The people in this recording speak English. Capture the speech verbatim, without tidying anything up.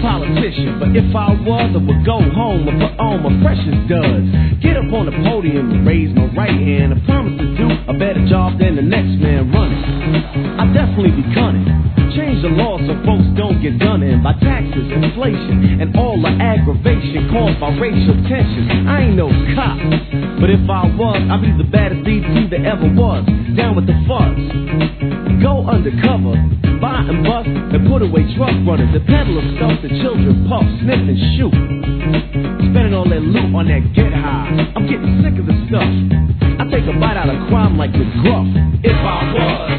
politician, but if I was, I would go home and put on my precious duds. Get up on the podium and raise my right hand. I promise to do a better job than the next man running. I'll definitely be cunning. Change the law so folks don't get done in by taxes, inflation, and all the aggravation caused by racial tension. I ain't no cop, but if I was, I'd be the baddest D T there ever was. Down with the fuzz. Go undercover, buy and bust, and put away drug runners, the peddler stuff that children puff, sniff, and shoot. Spending all that loot on that get high. I'm getting sick of the stuff. I take a bite out of crime like McGruff. If I was